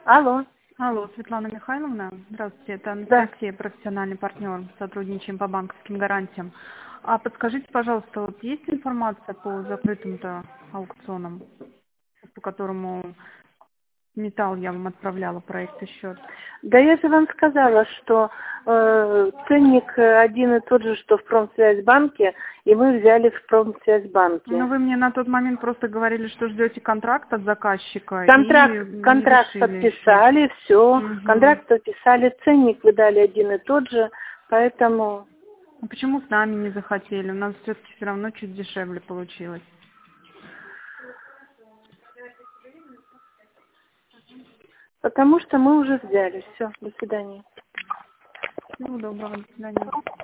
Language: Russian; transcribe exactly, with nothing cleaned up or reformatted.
Алло. Алло, Светлана Михайловна. Здравствуйте, это Да. Анастасия, профессиональный партнер. Сотрудничаем по банковским гарантиям. А подскажите, пожалуйста, вот есть информация по закрытым-то аукционам, по которому металл я вам отправляла, проект и счет? Да я же вам сказала, что э, ценник один и тот же, что в Промсвязьбанке, и мы взяли в Промсвязьбанке. Ну, вы мне на тот момент просто говорили, что ждете контракт от заказчика. Контракт, и не контракт решили подписали, еще. все. Угу. Контракт подписали, ценник вы дали один и тот же, поэтому... А почему с нами не захотели? У нас все-таки все равно чуть дешевле получилось. Потому что мы уже взяли. Все, до свидания. Всего доброго, до свидания.